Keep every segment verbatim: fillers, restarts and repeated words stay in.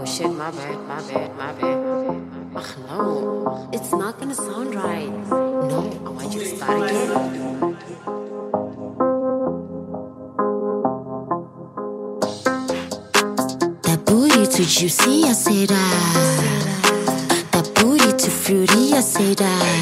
Oh shit, my bad, my bad, my bad. Ugh, no, it's not gonna sound right. No, I want you to start again. That booty too juicy, I say that. That booty too fruity, I say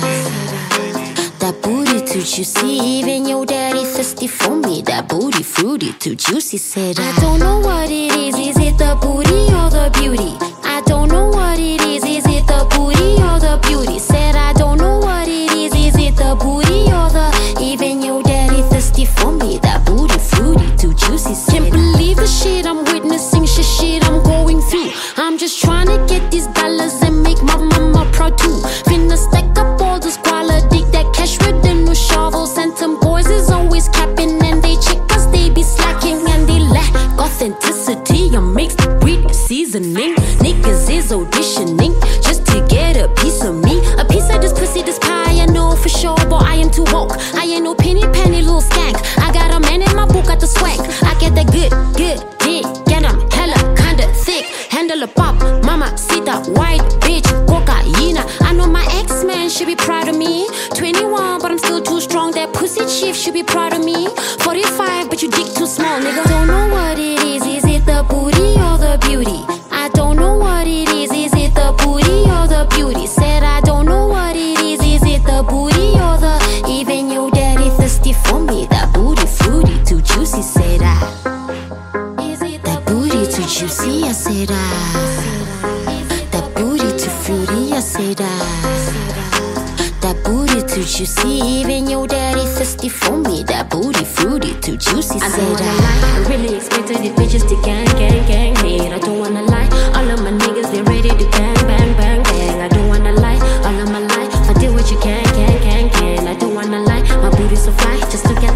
that. That booty too juicy, even your daddy thirsty for me. That booty fruity too juicy, say that. I don't know what it is, is it the booty or the beauty? I don't know what it is, is it the booty or the beauty? Said I don't know what it is, is it the booty or the, even your daddy thirsty for me. That booty fruity too juicy, say that. Can't believe the shit I'm witnessing, shit shit I'm going through. I'm just trying to get these dollars and make my mama proud too. Finna stack up all this quality, that cash with the new shovels. And some boys is always capping and they check cause they be slacking and they lack authenticity. I'm mixed with seasoning. Niggas is auditioning just to get a piece of me. A piece of this pussy, this pie, I know for sure, but I am too woke. I ain't no penny penny little skank. I got a man in my book, got the swag. I get that good, good dick, and I'm hella kinda thick. Handle a pop, mama, sita, white bitch, cocaine. I know my ex-man should be proud of me. twenty-one, but I'm still too strong. That pussy chief should be proud of me. forty-five, but you dick too small, nigga. Don't know what it is, is it the booty or the beauty? I don't know what it is, is it the booty or the beauty? Said I don't know what it is, is it the booty or the, even your daddy thirsty for me. That booty fruity too juicy, say that. That booty too juicy, I say that. That booty too fruity, I say that. That booty too juicy, even your daddy thirsty for me. That booty fruity too juicy, I say don't wanna that. lie, I really expected these bitches to gang, gang, gang, hate. I don't wanna lie, all of my niggas, they ready to bang, bang, bang, bang. I don't wanna lie, all of my life, I did what you can, can, can, can. I don't wanna lie, my booty's so fly, just to get